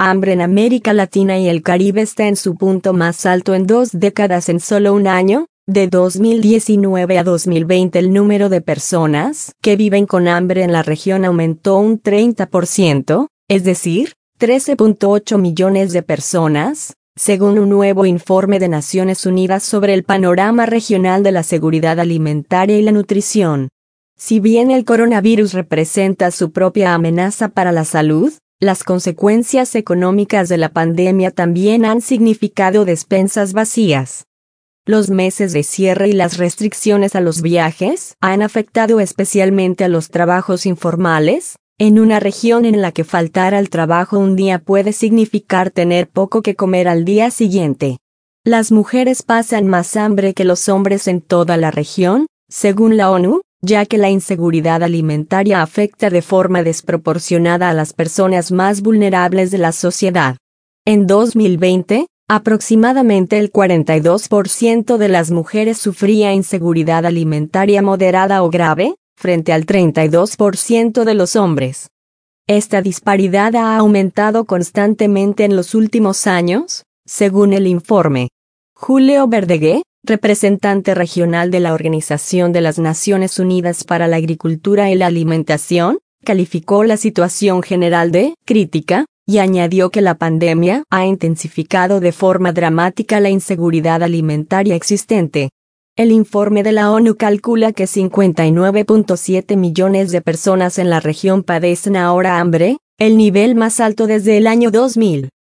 hambre en América Latina y el Caribe está en su punto más alto en 2 décadas en solo un año. De 2019 a 2020 el número de personas que viven con hambre en la región aumentó un 30%, es decir, 13.8 millones de personas, según un nuevo informe de Naciones Unidas sobre el panorama regional de la seguridad alimentaria y la nutrición. Si bien el coronavirus representa su propia amenaza para la salud, las consecuencias económicas de la pandemia también han significado despensas vacías. Los meses de cierre y las restricciones a los viajes han afectado especialmente a los trabajos informales, en una región en la que faltar al trabajo un día puede significar tener poco que comer al día siguiente. Las mujeres pasan más hambre que los hombres en toda la región, según la ONU, ya que la inseguridad alimentaria afecta de forma desproporcionada a las personas más vulnerables de la sociedad. En 2020, aproximadamente el 42% de las mujeres sufría inseguridad alimentaria moderada o grave, frente al 32% de los hombres. Esta disparidad ha aumentado constantemente en los últimos años, según el informe. Julio Verdegué, representante regional de la Organización de las Naciones Unidas para la Agricultura y la Alimentación, calificó la situación general de crítica, y añadió que la pandemia ha intensificado de forma dramática la inseguridad alimentaria existente. El informe de la ONU calcula que 59.7 millones de personas en la región padecen ahora hambre, el nivel más alto desde el año 2000.